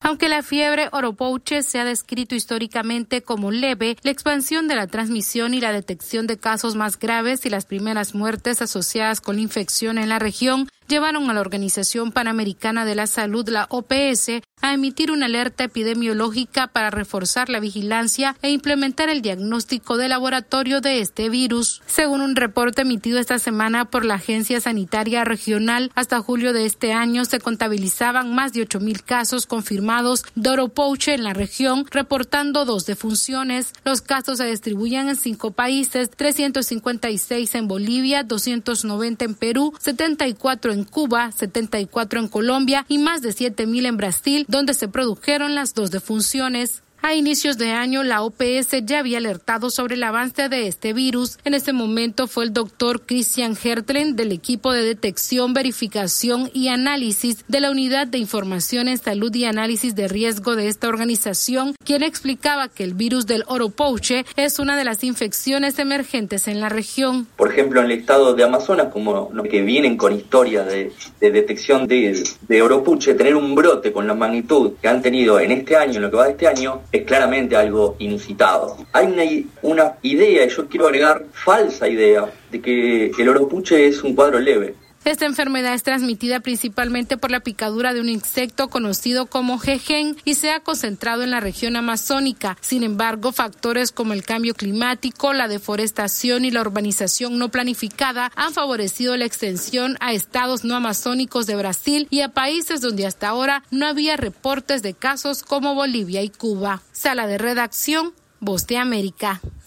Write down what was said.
Aunque la fiebre oropouche se ha descrito históricamente como leve, la expansión de la transmisión y la detección de casos más graves y las primeras muertes asociadas con la infección en la región llevaron a la Organización Panamericana de la Salud, la OPS, a emitir una alerta epidemiológica para reforzar la vigilancia e implementar el diagnóstico de laboratorio de este virus. Según un reporte emitido esta semana por la Agencia Sanitaria Regional, hasta julio de este año se contabilizaban más de 8,000 casos confirmados de oropouche en la región, reportando 2 defunciones. Los casos se distribuyen en 5 países, 356 en Bolivia, 290 en Perú, 74 en Cuba, 74 en Colombia y más de 7,000 en Brasil, donde se produjeron las 2 defunciones. A inicios de año, la OPS ya había alertado sobre el avance de este virus. En ese momento fue el doctor Christian Hertlen del equipo de detección, verificación y análisis de la Unidad de Información en Salud y Análisis de Riesgo de esta organización, quien explicaba que el virus del oropouche es una de las infecciones emergentes en la región. Por ejemplo, en el estado de Amazonas, como los que vienen con historia de detección de oropouche, tener un brote con la magnitud que han tenido en este año, en lo que va de este año, es claramente algo inusitado. Hay una idea, y yo quiero agregar falsa idea, de que el oropouche es un cuadro leve. Esta enfermedad es transmitida principalmente por la picadura de un insecto conocido como jejen y se ha concentrado en la región amazónica. Sin embargo, factores como el cambio climático, la deforestación y la urbanización no planificada han favorecido la extensión a estados no amazónicos de Brasil y a países donde hasta ahora no había reportes de casos como Bolivia y Cuba. Sala de redacción, Voz de América.